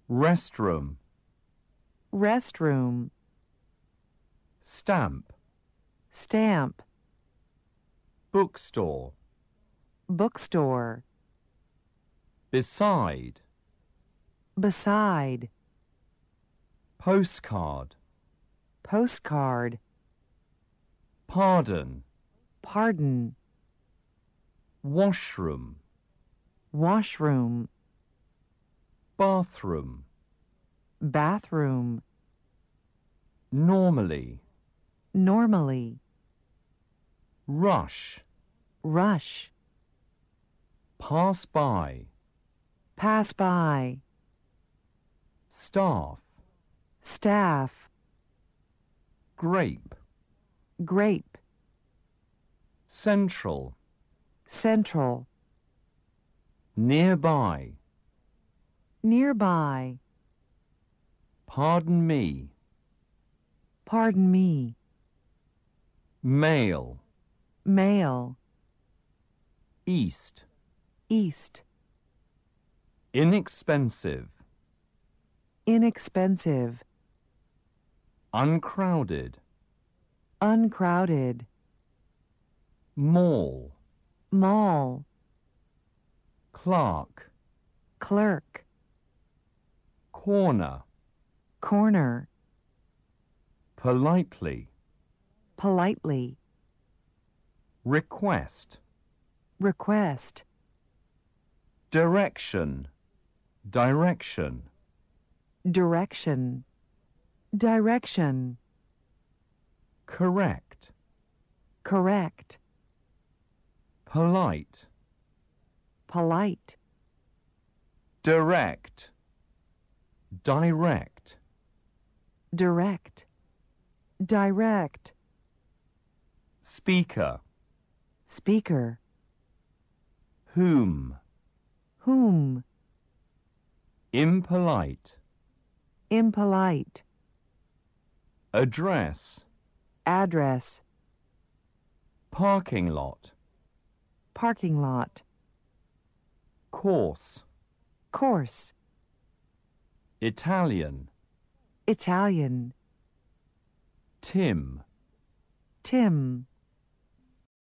restroom, restroom, stamp, stamp, bookstore, bookstore, beside, beside, postcard, postcard, pardon, pardon, washroom, washroom, bathroom, bathroom, normally, normally, rush, rush, pass by, pass by, staff, staff, grape, grape, central, central, nearby, nearby, pardon me, pardon me, mail, mail, east, east, inexpensive, inexpensive, uncrowded, uncrowded, mall, mall, clerk, clerk, corner, corner, politely, politely, request, request, direction, direction, direction, direction, correct, correct, polite, polite, direct, direct, direct, direct, speaker, speaker, whom, whom, impolite, impolite, address, address, parking lot, parking lot, course, course, Italian, Italian, Tim, Tim,